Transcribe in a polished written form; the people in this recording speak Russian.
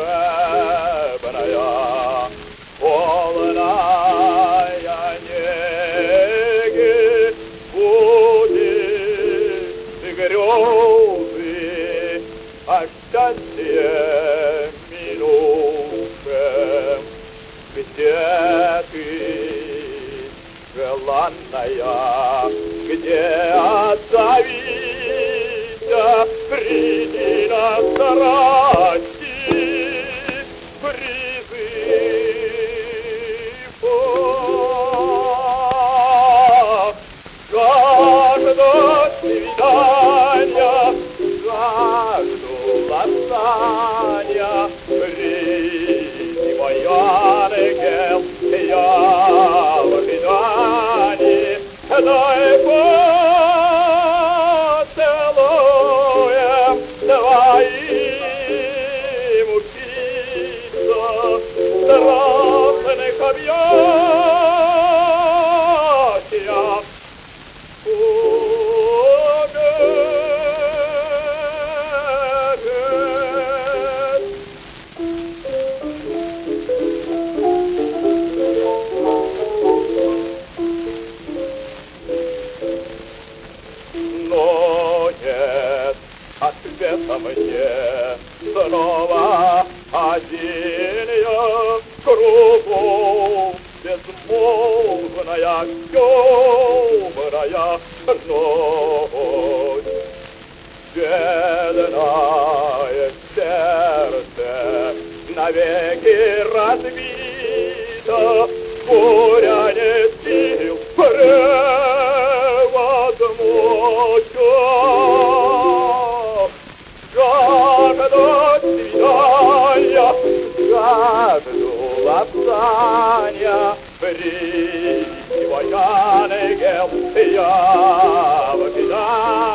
волшебная, полная неги будет грезы о счастье минувшем. Где ты, желанная, где отзовися, приди на страсти призыв. Жажду свидания, жажду ласкания, приди, мой ангел, я в ожидании. Дай поцелуем твоим учиться страстных объятиях. Но нет ответа мне снова один я кругом безмолвная темная ночь. Бедное сердце навеки разбито, горя не сил превозмочь. Жажду свидания, жажду ласкания, приди, мой ангел, я в ожидании.